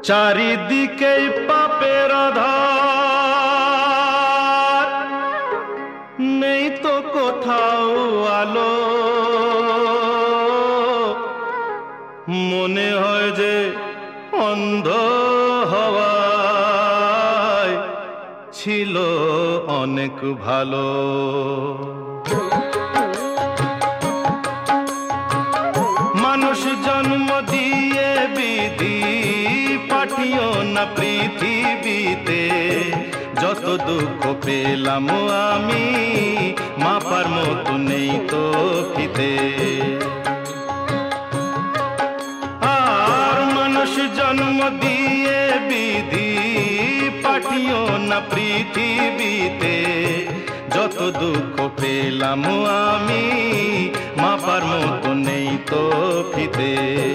চারিদিকে পাপের আধার, নেই তো কোথাও আলো। মনে হয় যে অন্ধ হওয়ায় ছিল অনেক ভালো। মানুষ জন্ম দিয়ে বিধি পাঠিও না পৃথিবীতে, যত দুঃখ পেলাম আমি মাপার মতো নেই তো ফিতে। আর মানুষ জন্ম দিয়ে বিধি পাঠিও না পৃথিবীতে, যত দুঃখ পেলাম আমি মাপার মতো নেই তো ফিতে।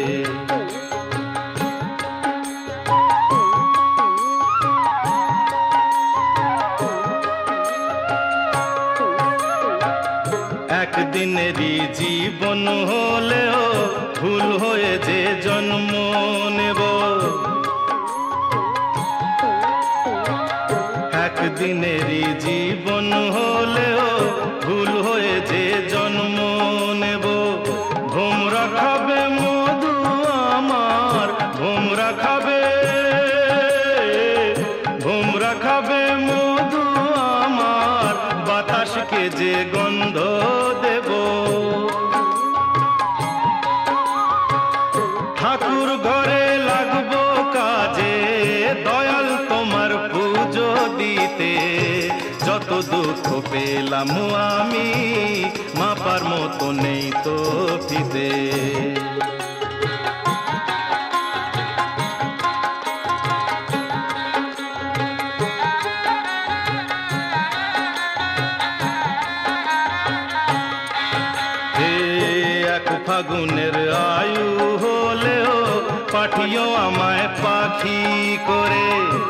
একদিনেরই জীবন হলেও ভুল হয়ে যে জন্ম নেব, একদিনেরই জীবন হলেও ভুল হয়ে যে জন্ম নেব। ভোমরা খাবে মধু আমার, ভোমরা খাবে, ভোমরা খাবে মধু আমার, বাতাসকে যে গন্ধ দেব। ঠাকুর ঘরে লাগবো কাজে, দয়াল তোমার পুজো দিতে, যত দুঃখ পেলাম আমি মাপার মতো নেই তো ফিতে। এক ফাগুনের আয়ু হলেও পাঠিও আমায় পাখি করে,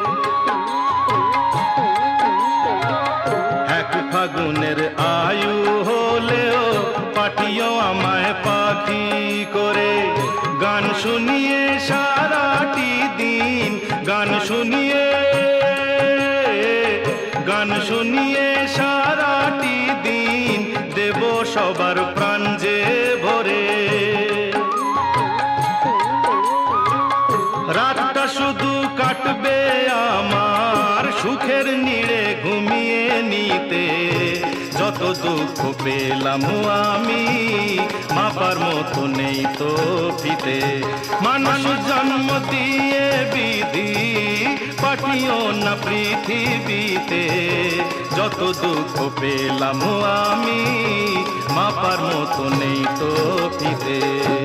এক ফাগুনের আয়ু হলেও পাঠিও আমায় পাখি করে। গান শুনিয়ে সারাটি দিন, গান শুনিয়ে, গান শুনিয়ে সারাটি দিন দেব সবার প্রাণ যে ভরে। রাতটা শুধু কাটবে আমার সুখের নীড়ে ঘুমিয়ে নিতে, যত দুঃখ পেলাম আমি মাপার মতো নেই তো ফিতে। মানুষ জন্ম দিয়ে বিধি পাঠিও না পৃথিবীতে, যত দুঃখ পেলাম আমি মাপার মতো নেই তো ফিতে।